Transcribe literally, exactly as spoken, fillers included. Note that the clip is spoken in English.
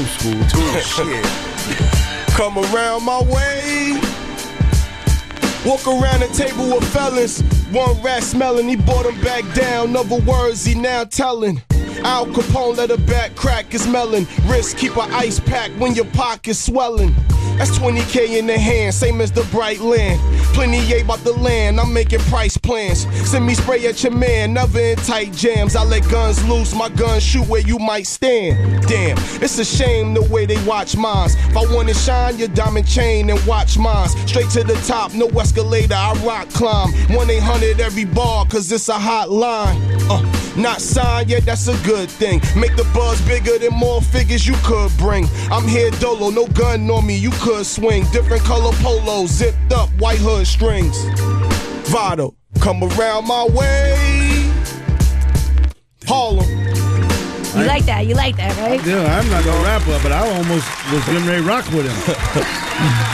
school, too. Shit. Come around my way. Walk around the table with felons. One rat smelling, he brought him back down. Other words, he now telling. Al Capone let her back crack his melon. Wrist keep a ice pack when your pocket's swelling. That's twenty K in the hand, same as the bright land. Plenty A about the land, I'm making price plans. Send me spray at your man, never in tight jams. I let guns loose, my guns shoot where you might stand. Damn, it's a shame the way they watch mines. If I wanna shine, your diamond chain and watch mines. Straight to the top, no escalator, I rock climb. one eight hundred every bar, cause it's a hotline. Uh, not signed yet, that's a good thing. Make the buzz bigger than more figures you could bring. I'm here dolo, no gun on me, you could swing. Different color polo, zipped up, white hood strings. Vado, come around my way. Harlem. You like that, you like that, right? Yeah, I'm not no rapper, but I almost was getting ready to rock with him.